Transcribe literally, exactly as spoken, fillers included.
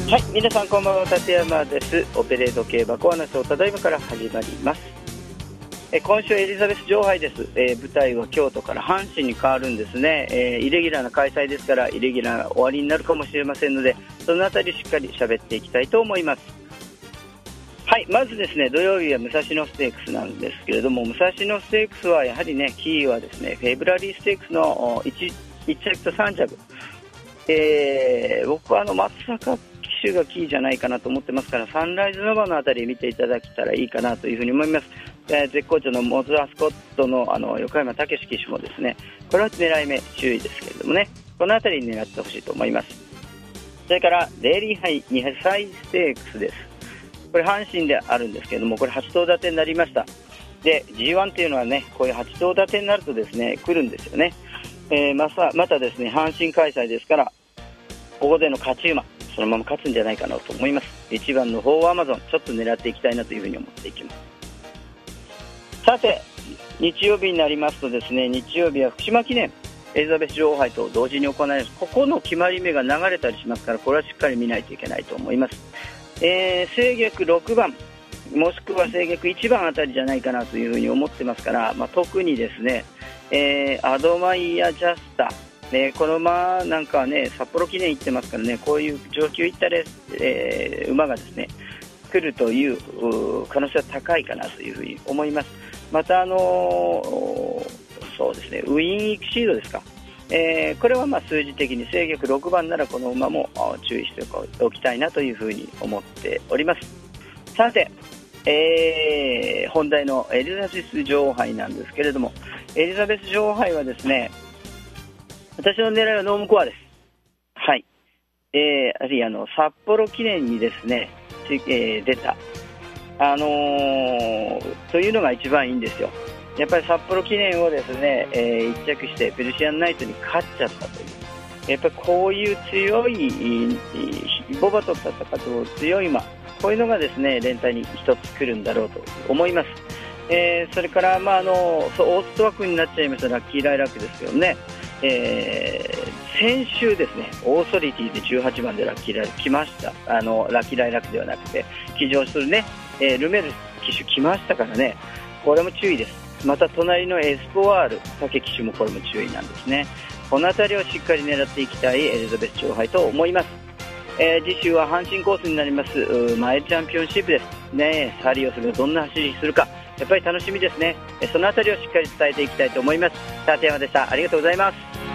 はい、皆さんこんばんは、立山です。オペレート競馬コアナショー、ただいまから始まります。え今週エリザベス女王杯です。えー、舞台は京都から阪神に変わるんですね。えー、イレギュラーな開催ですから、イレギュラーな終わりになるかもしれませんので、そのあたりしっかり喋っていきたいと思います。はい、まずですね、土曜日は武蔵野ステークスなんですけれども、武蔵野ステークスはやはりね、キーはですね、フェブラリーステークスの 1, いち着とさん着、えー、僕はあの松坂騎手がキーじゃないかなと思ってますから、サンライズノバのあたり見ていただけたらいいかなというふうに思います。えー、絶好調のモズアスコット の, あの横山武史騎手もですね、これは狙い目注意ですけれどもね、このあたりに狙ってほしいと思います。それからデイリーハイにさいステークスです。これ阪神であるんですけれども、これはち頭立てになりました。で ジーワン っていうのはね、こういうはち頭立てになるとですね、来るんですよね。えー、またまたですね、阪神開催ですから、ここでの勝ち馬そのまま勝つんじゃないかなと思います。いちばんのフォーアマゾン、ちょっと狙っていきたいなというふうに思っていきます。さて日曜日になりますとですね、日曜日は福島記念エリザベス女王杯と同時に行われます。ここの決まり目が流れたりしますから、これはしっかり見ないといけないと思います。えー、正逆ろくばんもしくは正逆いちばんあたりじゃないかなというふうに思ってますから、まあ、特にですね、えー、アドマイヤジャスタ、ね、この馬なんかはね、札幌記念行ってますからね、こういう上級行ったレース、えー、馬がですね来るという可能性は高いかなというふうに思います。またあのー、そうですね、ウィーンイクシードですか、えー、これはまあ数字的に正逆ろくばんならこの馬も注意しておきたいなというふうに思っております。さて、えー、本題のエリザベス女王杯なんですけれども、エリザベス女王杯はですね、私の狙いはノームコアです。はい、えー、やはりあの札幌記念にですね、えー、出た、あのー、というのが一番いいんですよ。やっぱり札幌記念をですね、えー、一着してペルシアンナイトに勝っちゃったという、やっぱりこういう強いボバと戦う強い馬、こういうのがですね連帯に一つ来るんだろうと思います。えー、それから、まあ、あのオースト枠になっちゃいましたラッキーライラックですけどね、えー、先週ですね、オーソリティでじゅうはちばんでラッキーライラック来ました。あのラッキーライラックではなくて騎乗するね、えー、ルメール騎手来ましたからね、これも注意です。また隣のエスポワール武騎手もこれも注意なんですね。この辺りをしっかり狙っていきたいエリザベス女王杯と思います。えー、次週は阪神コースになりますマイルチャンピオンシップですね。サリオスがどんな走りするかやっぱり楽しみですね。そのあたりをしっかり伝えていきたいと思います。立山でした。ありがとうございます。